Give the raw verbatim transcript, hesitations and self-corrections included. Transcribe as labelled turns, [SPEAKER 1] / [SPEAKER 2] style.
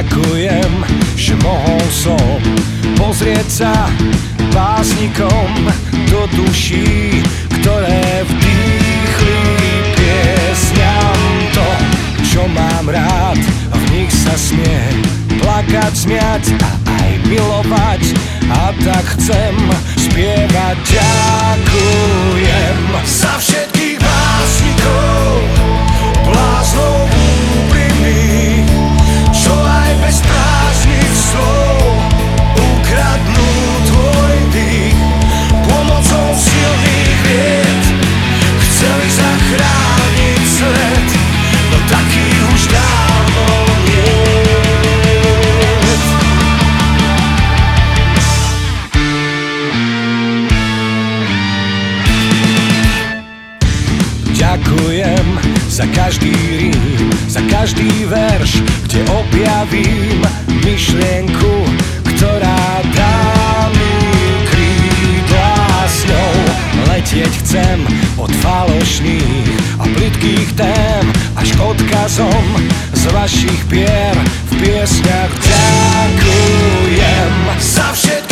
[SPEAKER 1] Ďakujem, že mohol som pozrieť sa básnikom do duší, ktoré vdýchli piesňam to, čo mám rád. V nich sa smie plakať, smiať a aj milovať. A tak chcem spievať. Ďakujem za všetkých básnikov, bláznov úprimných, čo aj bez prázdnych slov ukradnú tvoj dých. Pomocou silných vied chceli zachrániť svet, no taký už dávno nie. Ďakujem za každý rím, za každý verš, kde objavím myšlienku, ktorá dá mi krídla. S ňou letieť chcem od falošných a plytkých tém až k odkazom z vašich pier v piesňach. Ďakujem za všetko.